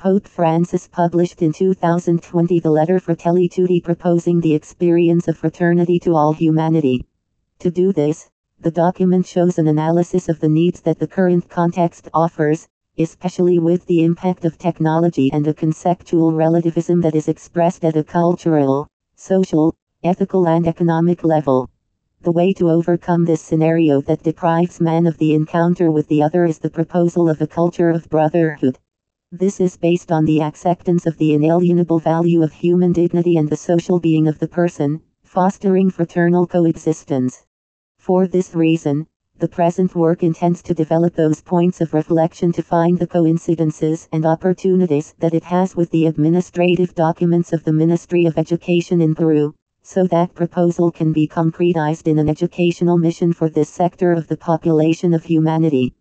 Pope Francis published in 2020 the letter Fratelli Tutti proposing the experience of fraternity to all humanity. To do this, the document shows an analysis of the needs that the current context offers, especially with the impact of technology and a conceptual relativism that is expressed at a cultural, social, ethical and economic level. The way to overcome this scenario that deprives man of the encounter with the other is the proposal of a culture of brotherhood. This is based on the acceptance of the inalienable value of human dignity and the social being of the person, fostering fraternal coexistence. For this reason, the present work intends to develop those points of reflection to find the coincidences and opportunities that it has with the administrative documents of the Ministry of Education in Peru, so that proposal can be concretized in an educational mission for this sector of the population of humanity.